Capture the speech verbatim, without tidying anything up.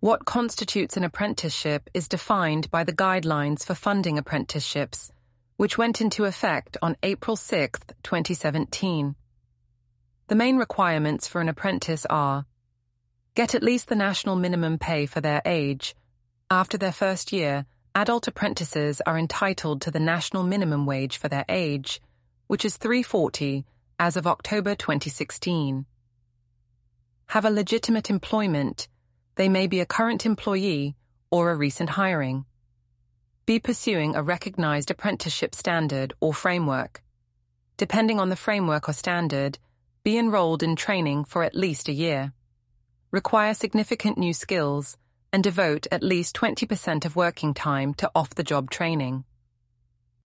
What constitutes an apprenticeship is defined by the Guidelines for Funding Apprenticeships, which went into effect on April sixth, twenty seventeen. The main requirements for an apprentice are: get at least the national minimum pay for their age. After their first year, adult apprentices are entitled to the national minimum wage for their age, which is three dollars and forty cents as of October twenty sixteen. Have a legitimate employment. They may be a current employee or a recent hiring. Be pursuing a recognized apprenticeship standard or framework. Depending on the framework or standard, be enrolled in training for at least a year. Require significant new skills and devote at least twenty percent of working time to off-the-job training.